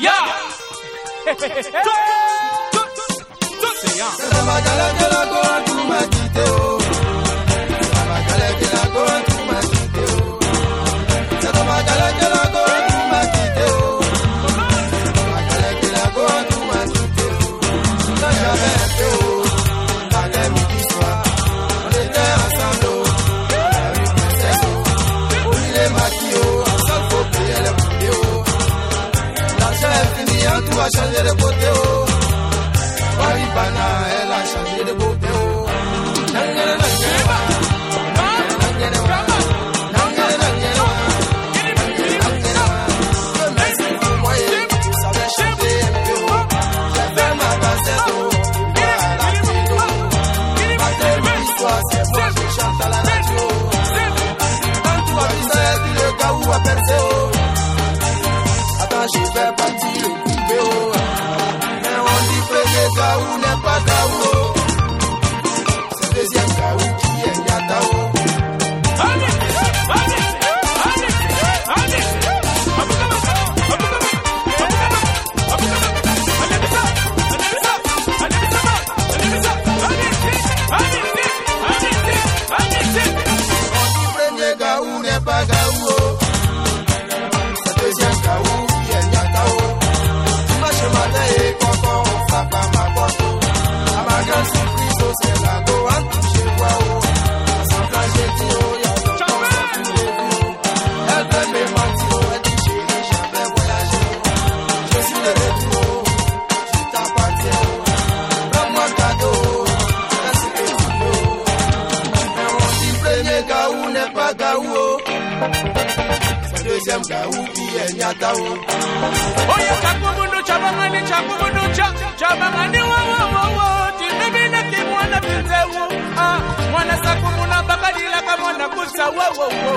Tout a changé de côté, oh. Baribana, elle a changé de côté, oh. Je fais partie le coupé, mais on dit premier Gaou n'est pas Gaou. C'est le deuxième Gaou qui est Nyatao. On dit premier Gaou n'est pas Gaou. C'est le deuxième Gaou. C'est la go à toucher quoi oh. Sans plager tio, y'a longtemps sans tous les vieux. Elle fait mes mentir, elle dit chérie, j'avais voyagé. Je suis de retour, je t'appartiens. Prends-moi cadeau, laisse les tuyaux. Mais on dit premier Gaou n'est pas Gaou. C'est deuxième Gaou qui est Nyatao. Oh y'a Chakoumounou, Chabamani, Chakoumounou, Chabamani, wow. Mwana sakumuna bakadila kamona kusa wo